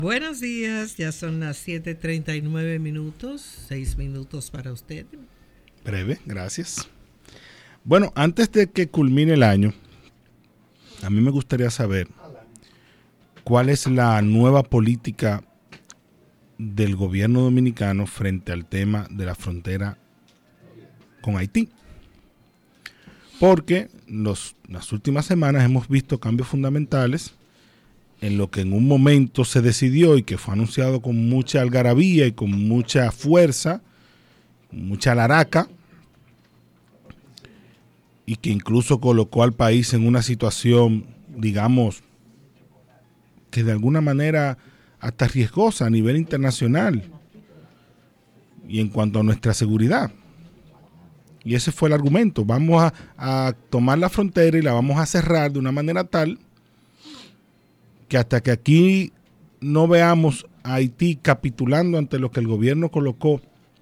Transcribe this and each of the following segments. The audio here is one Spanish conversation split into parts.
Buenos días, ya son las 7:39, 6 minutos para usted. Breve, gracias. Bueno, antes de que culmine el año, a mí me gustaría saber cuál es la nueva política del gobierno dominicano frente al tema de la frontera con Haití. Porque las últimas semanas hemos visto cambios fundamentales en lo que en un momento se decidió y que fue anunciado con mucha algarabía y con mucha fuerza, mucha laraca, y que incluso colocó al país en una situación, digamos, que de alguna manera hasta riesgosa a nivel internacional y en cuanto a nuestra seguridad. Y ese fue el argumento. Vamos a tomar la frontera y la vamos a cerrar de una manera tal que hasta que aquí no veamos a Haití capitulando ante lo que el gobierno colocó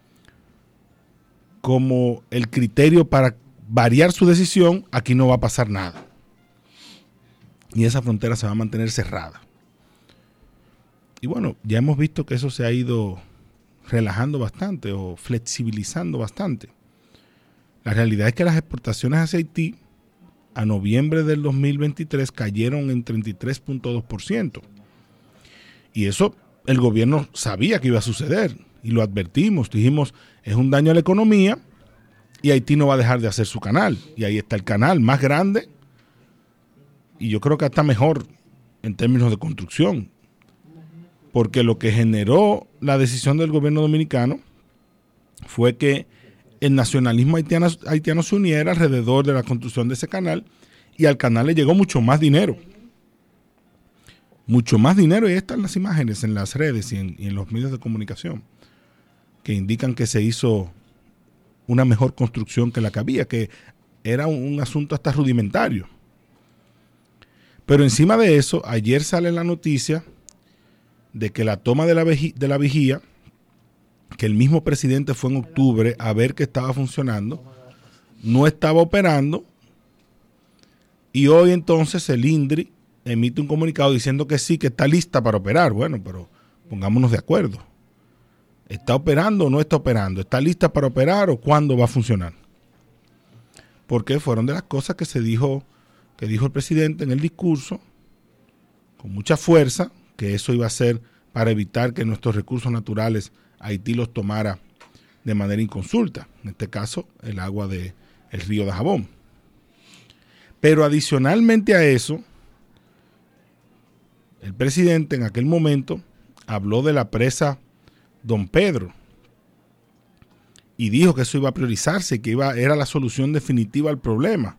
como el criterio para variar su decisión, aquí no va a pasar nada. Y esa frontera se va a mantener cerrada. Y bueno, ya hemos visto que eso se ha ido relajando bastante o flexibilizando bastante. La realidad es que las exportaciones hacia Haití a noviembre del 2023 cayeron en 33.2%. Y eso el gobierno sabía que iba a suceder y lo advertimos. Dijimos, es un daño a la economía y Haití no va a dejar de hacer su canal. Y ahí está el canal más grande y yo creo que hasta mejor en términos de construcción. Porque lo que generó la decisión del gobierno dominicano fue que el nacionalismo haitiano se uniera alrededor de la construcción de ese canal y al canal le llegó mucho más dinero. Mucho más dinero, y ahí están las imágenes en las redes y en los medios de comunicación que indican que se hizo una mejor construcción que la que había, que era un asunto hasta rudimentario. Pero encima de eso, ayer sale la noticia de que la toma de la vigía, que el mismo presidente fue en octubre a ver que estaba funcionando, no estaba operando, y hoy entonces el INDRI emite un comunicado diciendo que sí, que está lista para operar. Bueno, pero pongámonos de acuerdo. ¿Está operando o no está operando? ¿Está lista para operar o cuándo va a funcionar? Porque fueron de las cosas que dijo el presidente en el discurso, con mucha fuerza, que eso iba a ser para evitar que nuestros recursos naturales Haití los tomara de manera inconsulta, en este caso el agua del río Dajabón. Pero adicionalmente a eso, el presidente en aquel momento habló de la presa Don Pedro y dijo que eso iba a priorizarse, que era la solución definitiva al problema.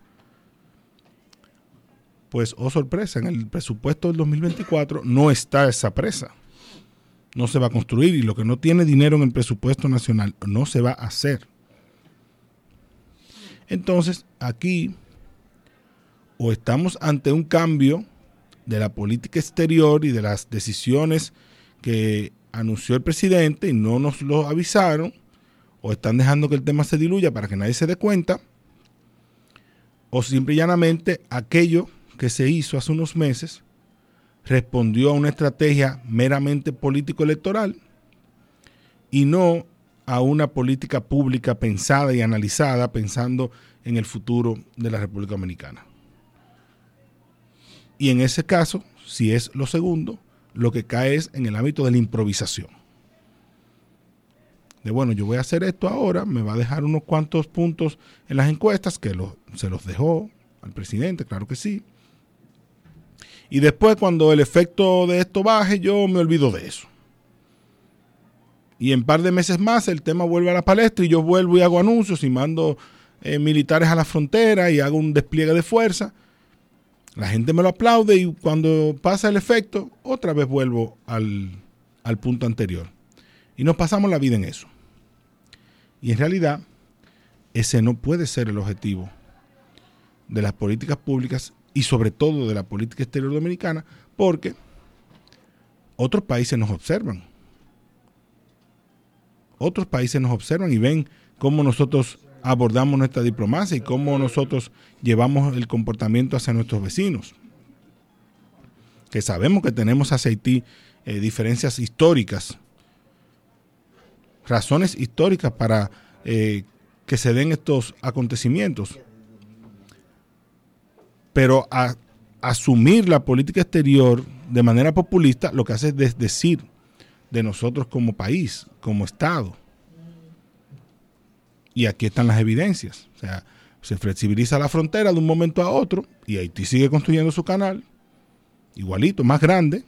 Pues, oh sorpresa, en el presupuesto del 2024 no está esa presa. No se va a construir, y lo que no tiene dinero en el presupuesto nacional no se va a hacer. Entonces, aquí o estamos ante un cambio de la política exterior y de las decisiones que anunció el presidente y no nos lo avisaron, o están dejando que el tema se diluya para que nadie se dé cuenta, o simple y llanamente aquello que se hizo hace unos meses respondió a una estrategia meramente político-electoral y no a una política pública pensada y analizada pensando en el futuro de la República Dominicana. Y en ese caso, si es lo segundo, lo que cae es en el ámbito de la improvisación. De bueno, yo voy a hacer esto ahora, me va a dejar unos cuantos puntos en las encuestas, que se los dejó al presidente, claro que sí. Y después, cuando el efecto de esto baje, yo me olvido de eso. Y en un par de meses más el tema vuelve a la palestra y yo vuelvo y hago anuncios y mando militares a la frontera y hago un despliegue de fuerza. La gente me lo aplaude y cuando pasa el efecto, otra vez vuelvo al punto anterior. Y nos pasamos la vida en eso. Y en realidad, ese no puede ser el objetivo de las políticas públicas y sobre todo de la política exterior dominicana, porque otros países nos observan. Otros países nos observan y ven cómo nosotros abordamos nuestra diplomacia y cómo nosotros llevamos el comportamiento hacia nuestros vecinos. Que sabemos que tenemos hacia Haití diferencias históricas, razones históricas para que se den estos acontecimientos. Pero asumir la política exterior de manera populista lo que hace es desdecir de nosotros como país, como Estado. Y aquí están las evidencias. O sea, se flexibiliza la frontera de un momento a otro y Haití sigue construyendo su canal, igualito, más grande.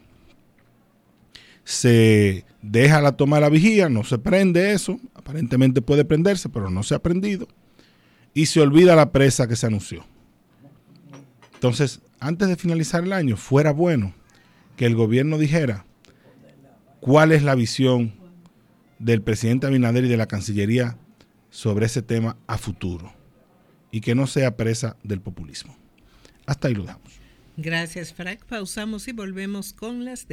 Se deja la toma de la vigía, no se prende eso, aparentemente puede prenderse, pero no se ha prendido. Y se olvida la presa que se anunció. Entonces, antes de finalizar el año, fuera bueno que el gobierno dijera cuál es la visión del presidente Abinader y de la Cancillería sobre ese tema a futuro y que no sea presa del populismo. Hasta ahí lo dejamos. Gracias, Frank. Pausamos y volvemos con las